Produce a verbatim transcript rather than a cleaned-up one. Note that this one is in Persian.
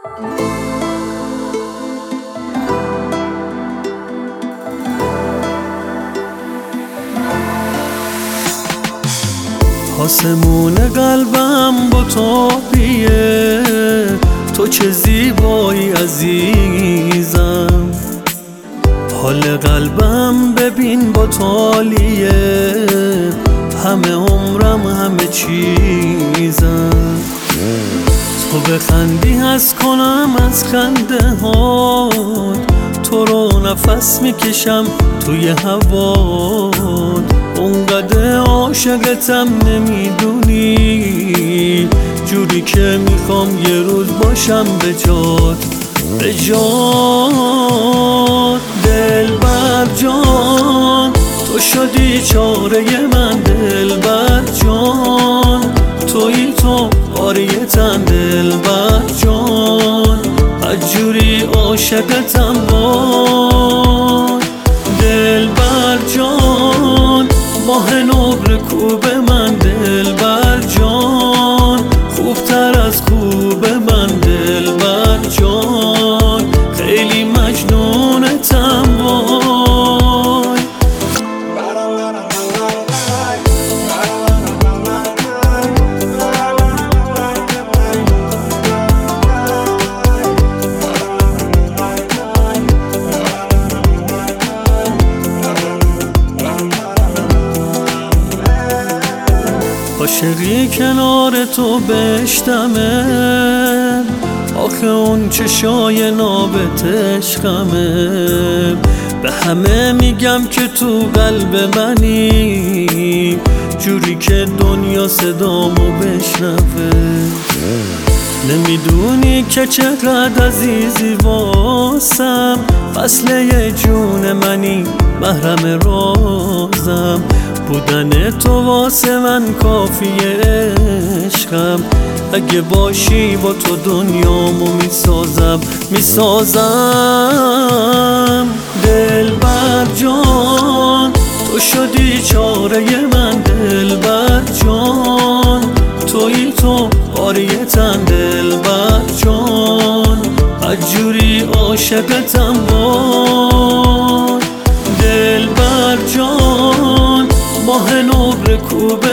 آسمون قلبم با تابیه، تو چه زیبایی عزیزم. حال قلبم ببین با تالیه، همه عمرم همه چیزم. تو بخندی هست کنم از خنده هات، تو رو نفس میکشم توی هوات. اونقدر عاشقتم نمیدونی، جوری که میخوام یه روز باشم به جات به جات. دلبر جان تو شدی چاره من، دلبر جان تویی تو باری تن. دلبر جان عجوری عاشقتم وای. دلبر جان ماه نقره کوب من، دلبر جان خوبتر از خوب من. دلبر جان خیلی مجنونتم وای. عاشقی کنار تو بشتمه، آخه اون چشای نابت عشقمه. به همه میگم که تو قلب منی، جوری که دنیا صدامو بشنوه. نمیدونی که چقدر عزیزی واسم، فصله جون منی محرم رازم. بودن تو واسه من کافیه عشقم، اگه باشی با تو دنیامو میسازم میسازم. دلبر جان تو شدی چاره من، دلبر جان تویی تو باری تن. دلبر جان عجوری عاشقتم وای. دلبر جان ماه نقره کوب